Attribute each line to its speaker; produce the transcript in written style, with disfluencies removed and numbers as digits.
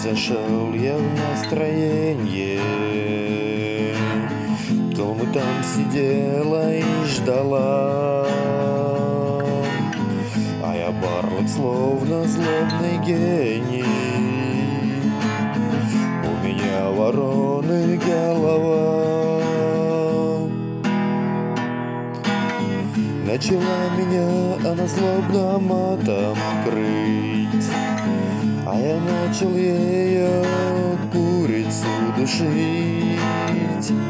Speaker 1: зашел я в настроение. Долго там сидела и ждала, а я барлок, словно злобный гений. У меня вороны голова. Начала меня она злобно матом крыть, а я начал ее курицу душить.